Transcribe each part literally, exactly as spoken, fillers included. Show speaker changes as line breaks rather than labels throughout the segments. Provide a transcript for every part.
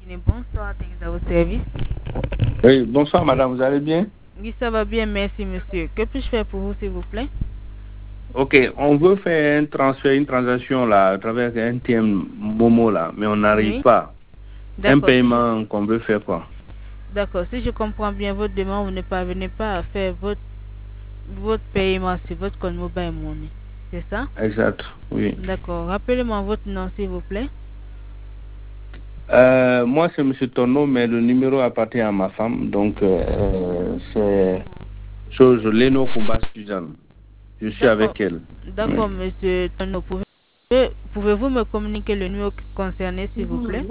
Guinée. Bonsoir, t'es à votre service.
Oui, bonsoir madame, vous allez bien?
Oui, ça va bien, merci monsieur. Que puis-je faire pour vous, s'il vous plaît?
Ok, on veut faire un transfert, une transaction là, à travers un T M Momo là, mais on n'arrive
Oui.
pas. Un
D'accord, si je...
paiement qu'on veut faire quoi?
D'accord, si je comprends bien votre demande, vous ne parvenez pas à faire votre, votre paiement sur votre compte mobile money. C'est ça?
Exact, oui.
D'accord. Rappelez-moi votre nom, s'il vous plaît.
Euh, moi c'est Monsieur Tono, mais le numéro appartient à ma femme, donc euh, c'est chose Leno Kumba Suzanne. Je suis
D'accord.
avec elle.
D'accord, monsieur Tono. Pouvez- Pouvez-vous me communiquer le numéro concerné, s'il vous plaît?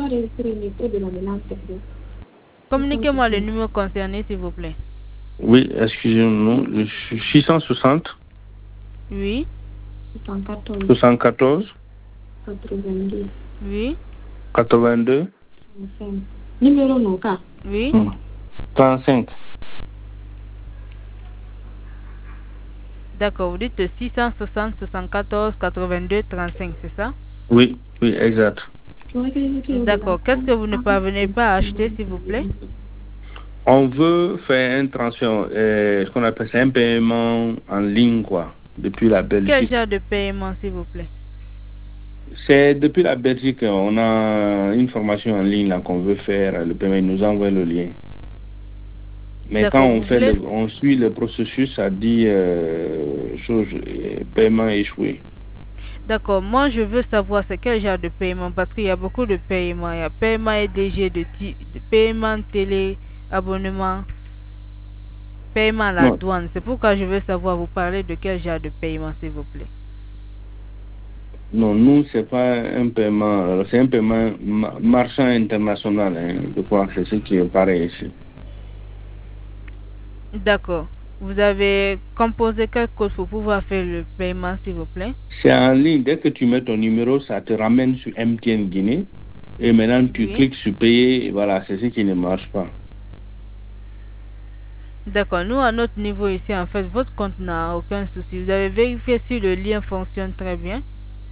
Communiquez-moi le numéro concerné, s'il vous plaît.
Oui, excusez-moi, le six cent soixante
Oui.
soixante-quatorze
Oui.
quatre-vingt-deux
Oui.
hmm, trente-cinq.
D'accord, vous dites six cent soixante, soixante-quatorze, quatre-vingt-deux, trente-cinq, c'est ça?
Oui, oui, exact.
D'accord. Qu'est-ce que vous ne parvenez pas à acheter, s'il vous plaît?
On veut faire un transfert, euh, ce qu'on appelle ça un paiement en ligne, quoi, depuis la
Quel
Belgique.
genre de paiement, s'il vous plaît?
C'est depuis la Belgique, on a une formation en ligne là qu'on veut faire, le paiement, il nous envoie le lien. Mais quand
D'accord,
on
vous
fait
voulez...
le, on suit le processus, ça dit euh, chose, euh, paiement échoué.
D'accord, moi je veux savoir c'est quel genre de paiement parce qu'il y a beaucoup de paiements. Il y a paiement E D G, de, ti- de paiement télé, abonnement, paiement à la
Non,
douane. C'est pourquoi je veux savoir, vous parlez de quel genre de paiement, s'il vous plaît.
non, nous, c'est pas un paiement, euh, c'est un paiement ma- marchand international, hein, je crois que c'est ce qui est pareil ici.
D'accord. Vous avez composé quel code pour pouvoir faire le paiement, s'il vous plaît?
C'est en ligne. Dès que tu mets ton numéro, ça te ramène sur M T N Guinée. Et maintenant, tu
Oui.
cliques sur payer. Et voilà, c'est ce qui ne marche pas.
D'accord. Nous, à notre niveau ici, en fait, votre compte n'a aucun souci. Vous avez vérifié si le lien fonctionne très bien.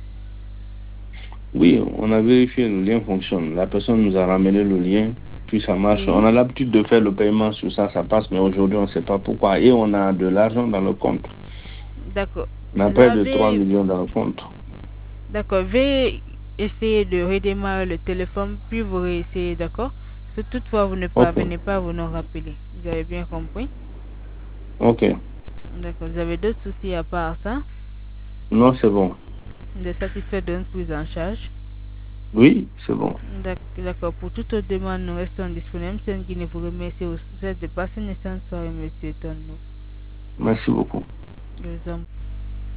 Oui, on a vérifié, le lien fonctionne. La personne nous a ramené le lien, puis ça marche.
Oui.
On a l'habitude de faire le paiement sur ça, ça passe, mais aujourd'hui, on ne sait pas pourquoi. Et on a de l'argent dans le compte.
D'accord.
On a près de trois
L'avez
millions dans le compte.
D'accord, veuillez essayer de redémarrer le téléphone, puis vous réessayez, d'accord? Si toutefois vous ne
OK.
parvenez pas, vous nous rappelez. Vous avez bien compris?
OK.
D'accord, vous avez d'autres soucis à part ça?
Non, c'est bon.
Vous êtes satisfait de notre prise en charge?
Oui, c'est bon.
D'ac- D'accord, pour toute autre demande, nous restons disponibles. C'est qui vous remercie au sujet de passer une excellente soirée, monsieur Tondo.
Merci beaucoup.
Je vous en